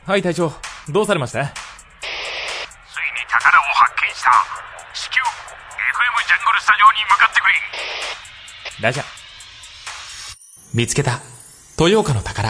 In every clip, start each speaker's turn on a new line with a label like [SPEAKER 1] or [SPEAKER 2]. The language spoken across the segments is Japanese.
[SPEAKER 1] はい隊長、どうされました？
[SPEAKER 2] ついに宝を発見した。至急 FM ジャングルスタジオに向かってくれ。
[SPEAKER 1] ラジャー。見つけた豊岡の宝。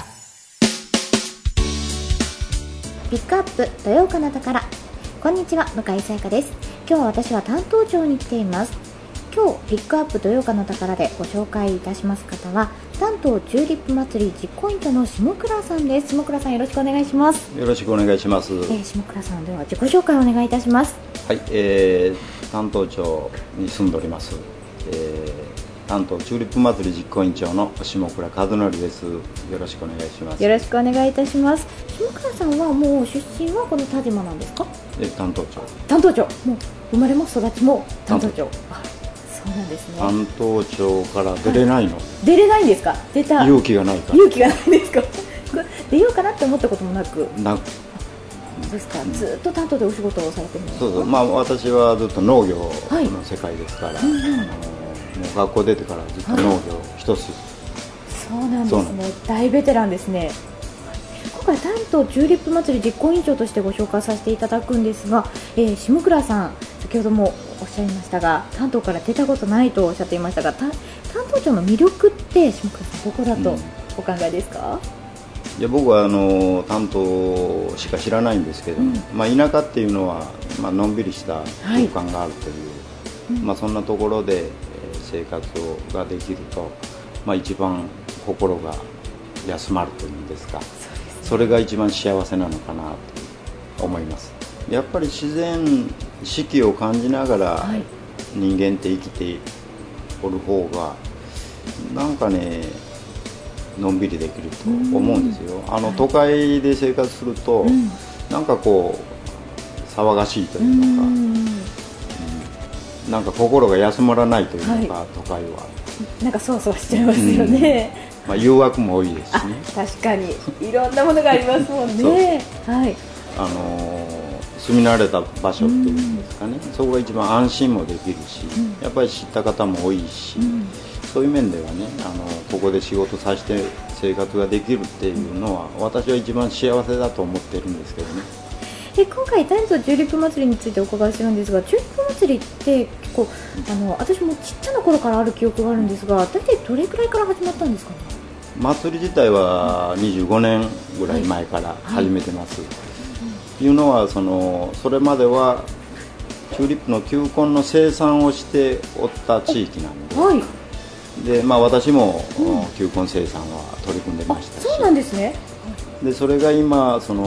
[SPEAKER 3] ピックアップ豊岡の宝。こんにちは、向井沙耶香です。今日は私は担当庁に来ています。今日ピックアップ豊岡の宝でご紹介いたします方は、関東チューリップ祭り実行委員長の下倉さんです。下倉さん、よろしくお願いします。
[SPEAKER 4] よろしくお願いします。
[SPEAKER 3] 下倉さん、では自己紹介をお願いいたします。
[SPEAKER 4] はい、担当庁に住んでおります、関東チューリップ祭り実行委員長の下倉和則です。よろしくお願いします。
[SPEAKER 3] よろしくお願いいたします。下倉さんはもう出身はこの田島なんですか？
[SPEAKER 4] 担当庁。
[SPEAKER 3] 担当庁、もう生まれも育ちも担当庁。そうなんですね。
[SPEAKER 4] 担当庁から出れないの？はい、
[SPEAKER 3] 出れないんですか？出た
[SPEAKER 4] 勇気がないから。
[SPEAKER 3] 勇気がないんですか？出ようかなって思ったこともなく。そうですか、ずっと担当でお仕事をされてるんですか？
[SPEAKER 4] そう、私はずっと農業の世界ですから、もう学校出てからずっと農業一筋。
[SPEAKER 3] そうなんですね。大ベテランですね。今回関東チューリップ祭り実行委員長としてご紹介させていただくんですが、下倉さん、先ほどもおっしゃいましたが、関東から出たことないとおっしゃっていましたが、担当庁の魅力って下倉さん、どこだとお考えですか？
[SPEAKER 4] いや、僕は担当しか知らないんですけど、田舎っていうのは、のんびりした空間があるという、そんなところで生活ができると、一番心が休まるというんですか、それが一番幸せなのかなと思います。やっぱり自然四季を感じながら人間って生きておる方がなんかね、のんびりできると思うんですよ。都会で生活すると、なんかこう騒がしいというのか、なんか心が休まらないというのか、都会は
[SPEAKER 3] なんかそわそわしちゃいますよね。
[SPEAKER 4] 誘惑も多いですしね。
[SPEAKER 3] 確かにいろんなものがありますもんね。はい。
[SPEAKER 4] 住み慣れた場所っていうんですかね、そこが一番安心もできるし、やっぱり知った方も多いし、そういう面ではね、ここで仕事させて生活ができるっていうのは、私は一番幸せだと思ってるんですけどね。
[SPEAKER 3] 今回関東チューリップ祭りについてお伺いするんですが、チューリップ祭りって結構私もちっちゃな頃からある記憶があるんですが、大体どれくらいから始まったんですかね？
[SPEAKER 4] 祭り自体は25年ぐらい前から始めてます。いうのはそれまではチューリップの球根の生産をしておった地域なんで、私も球根生産は取り組んでましたし。
[SPEAKER 3] そうなんですね。
[SPEAKER 4] でそれが今平成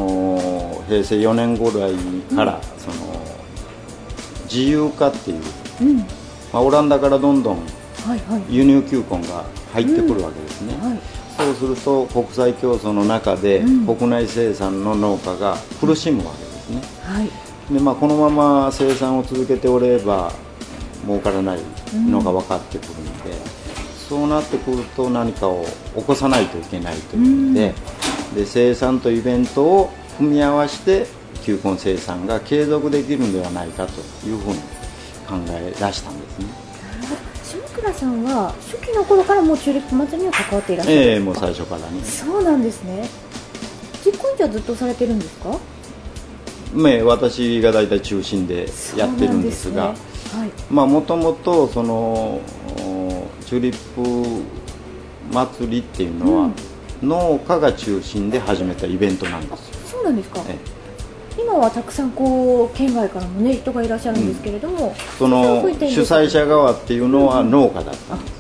[SPEAKER 4] 4年ぐらいから、自由化っていう、オランダからどんどん輸入球根が入ってくるわけですね。そうすると国際競争の中で国内生産の農家が苦しむわけですね。でこのまま生産を続けておれば儲からないのが分かってくるので、そうなってくると何かを起こさないといけないというので、生産とイベントを組み合わせて球根生産が継続できるのではないかというふうに考え出したんですね。
[SPEAKER 3] 下倉さんは初期の頃からもうチューリップ祭りには関わっていらっしゃる？
[SPEAKER 4] もう最初からね。
[SPEAKER 3] そうなんですね。実行委員長はずっとされてるんですか？
[SPEAKER 4] 私が大体中心でやってるんですが、もともとチューリップ祭りっていうのは、農家が中心で始めたイベントなんですよ。
[SPEAKER 3] そうなんですか。今はたくさん県外からも人がいらっしゃるんですけれども、
[SPEAKER 4] 主催者側っていうのは農家だったんです。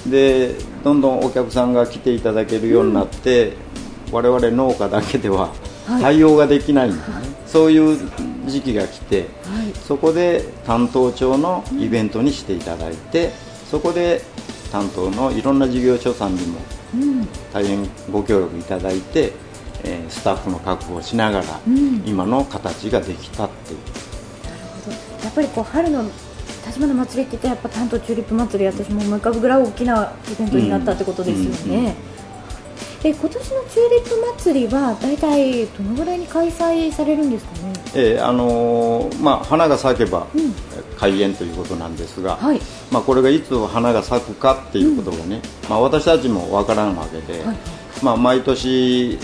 [SPEAKER 4] でどんどんお客さんが来ていただけるようになって、我々農家だけでは対応ができないんだね。そういう時期が来て、そこで担当庁のイベントにしていただいて、そこで担当のいろんな事業所さんにも大変ご協力いただいて、スタッフの確保をしながら、今の形ができたっていう。
[SPEAKER 3] なるほど。やっぱり春の田島の祭りって言ってやっぱ関東チューリップ祭り、私も思い浮かぶぐらい大きなイベントになったってことですよね。今年のチューリップ祭りは大体どのぐらいに開催されるんですかね？
[SPEAKER 4] 花が咲けば開園ということなんですが、これがいつ花が咲くかっていうことがね、私たちもわからんわけで、毎年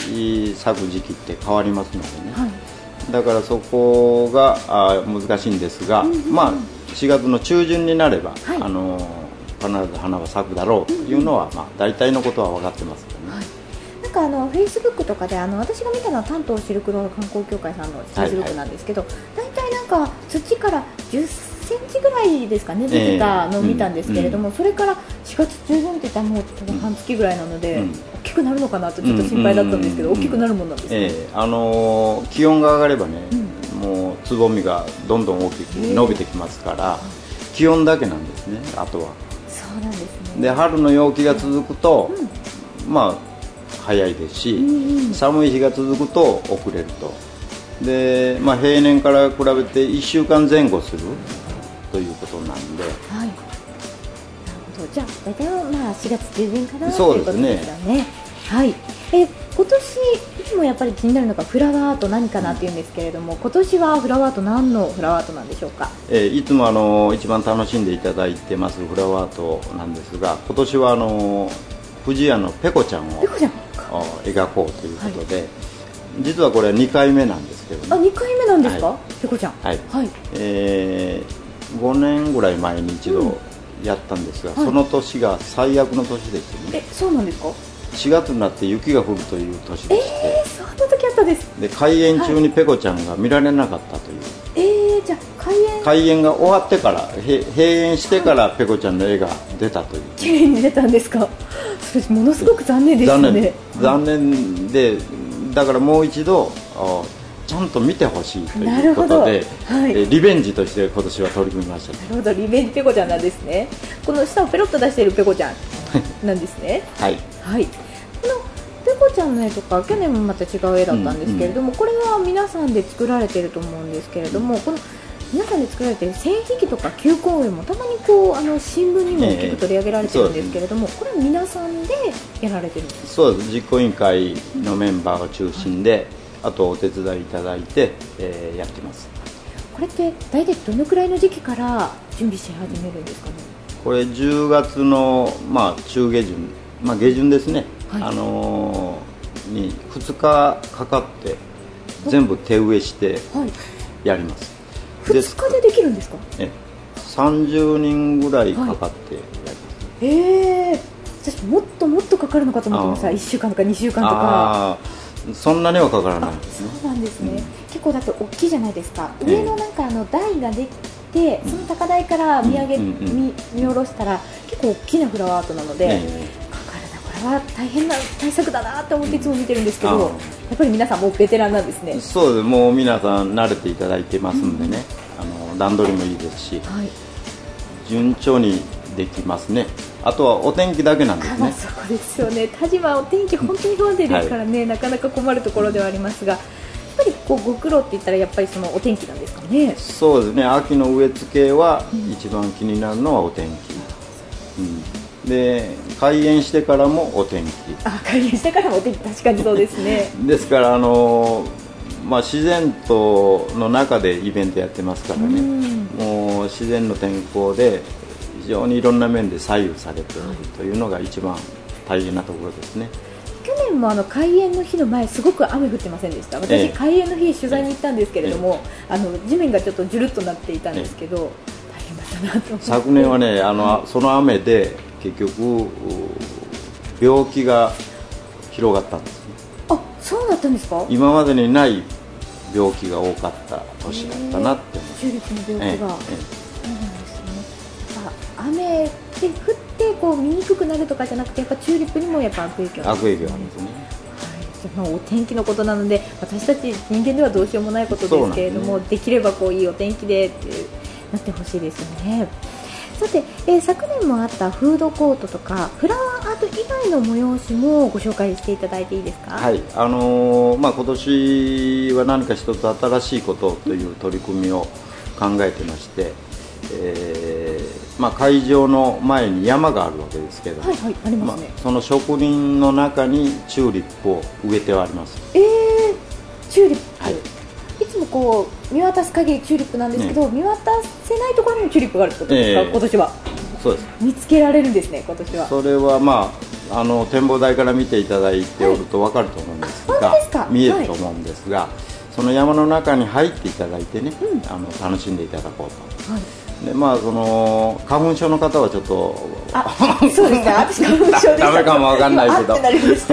[SPEAKER 4] 咲く時期って変わりますのでね、はい、だからそこが難しいんですが、まあ、4月の中旬になれば、はい、必ず花は咲くだろうというのは、まあ、大体のことは分かってますよね。はい、
[SPEAKER 3] なんかフェイスブックとかで私が見たのは関東シルクロード観光協会さんのフェイスブックなんですけど、大体なんか土から10センチぐらいですかね、出てたのを見たんですけれども、それから4月中旬って言ったらもう多分半月ぐらいなので、大きくなるのかなとちょっと心配だったんですけど、大きくなるもんなんですか？
[SPEAKER 4] 気温が上がればね、もうつぼみがどんどん大きく伸びてきますから、気温だけなんですね、あとは。
[SPEAKER 3] そうなんですね。
[SPEAKER 4] で、春の陽気が続くと、まあ早いですし、寒い日が続くと遅れると。で、まあ、平年から比べて1週間前後するということなんで、はい、なる
[SPEAKER 3] ほど。じゃあ大体はまあ4月中旬かなということですよね。はい。今年いつもやっぱり気になるのがフラワーアート何かなっていうんですけれども、今年はフラワーアート何のフラワーアートなんでしょうか？
[SPEAKER 4] いつも一番楽しんでいただいてますフラワーアートなんですが、今年は富士屋のペコちゃんを描こうということで、はい、実はこれ2回目なんですけど、ね、
[SPEAKER 3] 2回目なんですか、はい、ペコちゃん。はい、はい、
[SPEAKER 4] 5年ぐらい前に一度やったんですが、その年が最悪の年でしたね。
[SPEAKER 3] そうなんですか？4
[SPEAKER 4] 月になって雪が降るという年でして、
[SPEAKER 3] そんな時あったです。
[SPEAKER 4] で、開園中にペコちゃんが見られなかったという、
[SPEAKER 3] じゃあ
[SPEAKER 4] 開園が終わってから閉園してからペコちゃんの絵が出たという。
[SPEAKER 3] 綺麗に出たんですか？それものすごく残念ですね。
[SPEAKER 4] 残念で、だからもう一度ちゃんと見てほしいということで、はい、リベンジとして今年は取り組みました。
[SPEAKER 3] なるほど、リベンジペコちゃんなんですね。この下をペロッと出しているペコちゃんなんですね。はい、はい、このペコちゃんの絵とか去年もまた違う絵だったんですけれども、これは皆さんで作られていると思うんですけれども、この皆さんで作られている線引きとか球根絵もたまに新聞にも大きく取り上げられているんですけれども、これは皆さんでやられているんですか？
[SPEAKER 4] そうです。実行委員会のメンバーが中心で、あとお手伝いいただいて、やってます。
[SPEAKER 3] これって大体どのくらいの時期から準備し始めるんですかね？
[SPEAKER 4] これ10月の、まあ、中下旬、まあ、下旬ですね、はい、に2日かかって全部手植えしてやります。
[SPEAKER 3] 2日でできるんですか
[SPEAKER 4] ？30人ぐらいかかってやります。
[SPEAKER 3] 私もっともっとかかるのかと思ってました。1週間とか2週間とか。
[SPEAKER 4] そんなにはかからないですね。
[SPEAKER 3] そうなんですね。結構だって大きいじゃないですか。上のなんか台ができて、その高台から見下ろしたら結構大きなフラワーアートなので、かかるな、これは大変な対策だなと思っていつも見てるんですけど、やっぱり皆さんもうベテランなんですね。
[SPEAKER 4] そうです。もう皆さん慣れていただいてますんでね、段取りもいいですし、はい、順調にできますね。あとはお天気だけなんですね。
[SPEAKER 3] そうですよね。田島はお天気本当に不安定ですからね、はい、なかなか困るところではありますが、やっぱりご苦労って言ったらやっぱりそのお天気なんですかね。
[SPEAKER 4] そうですね。秋の植え付けは一番気になるのはお天気、で開園してからもお天気。
[SPEAKER 3] 開園してからもお天気、確かにそうですね。
[SPEAKER 4] ですからまあ、自然との中でイベントやってますからね、もう自然の天候で非常にいろんな面で左右されているというのが一番大変なところですね。
[SPEAKER 3] 去年も開園の日の前すごく雨降ってませんでした？私、開園の日取材に行ったんですけれども、地面がちょっとジュルッとなっていたんですけど、大変だったなと思って。
[SPEAKER 4] 昨年はね、その雨で結局病気が広がったんですね。
[SPEAKER 3] そうだったんですか？
[SPEAKER 4] 今までにない病気が多かった年だったなって思います。
[SPEAKER 3] チューリップの病気が、そうなんですね。雨で降って見にくくなるとかじゃなくて、やっぱチューリップにもやっぱ悪影響
[SPEAKER 4] あるんですね。
[SPEAKER 3] はい、お天気のことなので、私たち人間ではどうしようもないことですけれども、できればいいお天気でってなってほしいですよね。さて、昨年もあったフードコートとかフラワーアート以外の催しもご紹介していただいていいですか？はい、
[SPEAKER 4] まあ、今年は何か一つ新しいことという取り組みを考えてまして、まあ、会場の前に山があるわけですけど、
[SPEAKER 3] はいはい、ありますね。
[SPEAKER 4] その植林の中にチューリップを植えてはあります。
[SPEAKER 3] チューリップ、はい、いつも見渡す限りチューリップなんですけど、見渡せないところにもチューリップがあるってことですか？今年は
[SPEAKER 4] そうです。
[SPEAKER 3] 見つけられるんですね、今年は。
[SPEAKER 4] それは、まあ、展望台から見ていただいておると分かると思うんですが、 が見えると思うんですが、その山の中に入っていただいてね、楽しんでいただこうと、はい、でその花粉症の方はちょっと
[SPEAKER 3] そうですね、私花粉症でした
[SPEAKER 4] ダメかもわかんないけど、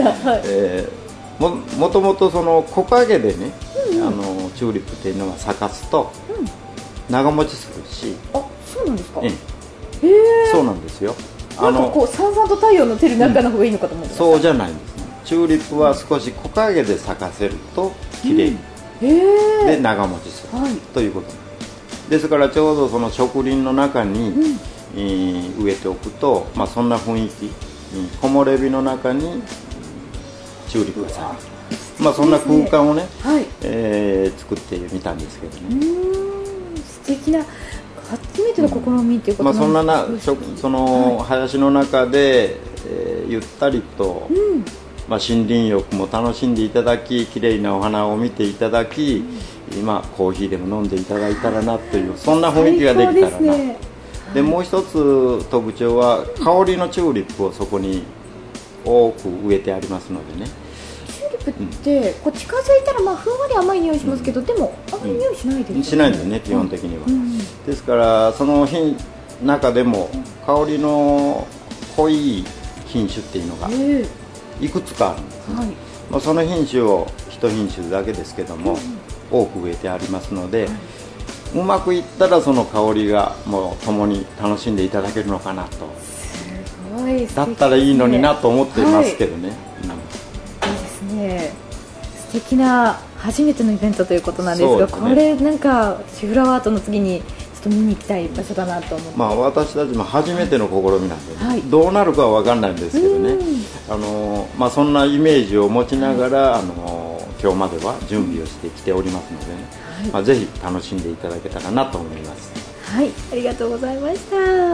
[SPEAKER 4] もともとその木陰でね、チューリップっていうのは咲かすと長持ちするし、
[SPEAKER 3] そうなんですか、
[SPEAKER 4] そうなんですよ。
[SPEAKER 3] なんかこうさんさんと太陽の照る中の方がいいのかと思ってました。
[SPEAKER 4] そうじゃないんですね。チューリップは少し木陰で咲かせると綺麗に、で長持ちする、ということですから、ちょうどその植林の中に、植えておくと、そんな雰囲気、木漏れ日の中にチューリップが咲く、そんな空間をね、作ってみたんですけどね。
[SPEAKER 3] 素敵な初めての試みっていうことなんですけど、
[SPEAKER 4] その林の中で、ゆったりと、森林浴も楽しんでいただき、綺麗なお花を見ていただき、今コーヒーでも飲んでいただいたらなという、そんな雰囲気ができたらな。でもう一つ特徴は、香りのチューリップをそこに多く植えてありますのでね。
[SPEAKER 3] チューリップってこう近づいたらふんわり甘い匂いしますけど、でもあんまり匂いしないですよね。
[SPEAKER 4] しないんですね、基本的には。ですからその中でも香りの濃い品種っていうのがいくつかあるんですね。その品種を一品種だけですけども、多く植えてありますので、うまくいったらその香りがもう共に楽しんでいただけるのかなと。
[SPEAKER 3] すごい
[SPEAKER 4] だったらいいのになと思っていますけどね。
[SPEAKER 3] いいですね。素敵な初めてのイベントということなんですが、これなんかシフラワートの次にちょっと見に行きたい場所だなと思って。
[SPEAKER 4] 私たちも初めての試みなんで、ね、どうなるかは分かんないんですけどね。そんなイメージを持ちながら、今日までは準備をしてきておりますのでね、ぜひ楽しんでいただけたらなと思います。
[SPEAKER 3] はい、ありがとうございました。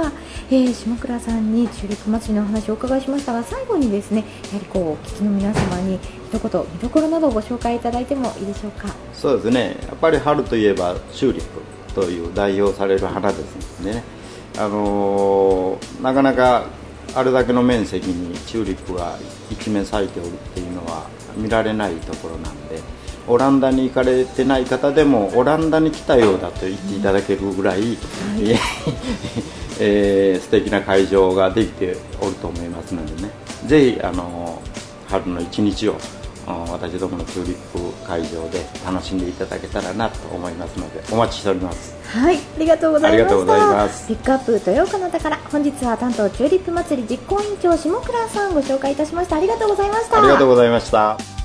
[SPEAKER 3] 下倉さんにチューリップ祭りのお話をお伺いしましたが、最後にですね、やはりお聞きの皆様に一言見どころなどをご紹介いただいてもいいでしょうか。
[SPEAKER 4] そうですね、やっぱり春といえばチューリップという代表される花ですね。なかなかあれだけの面積にチューリップが一面咲いておるっていうのは見られないところなんで、オランダに行かれてない方でもオランダに来たようだと言っていただけるぐらい、素敵な会場ができておると思いますのでね、ぜひ春の一日を私どものチューリップ会場で楽しんでいただけたらなと思いますので、お待ちしております。
[SPEAKER 3] はい、ありがとうございました。
[SPEAKER 4] ありがとうございます。
[SPEAKER 3] ピックアップ豊岡の宝、本日は関東チューリップ祭り実行委員長下倉さんご紹介いたしました。ありがとうございました。
[SPEAKER 4] ありがとうございました。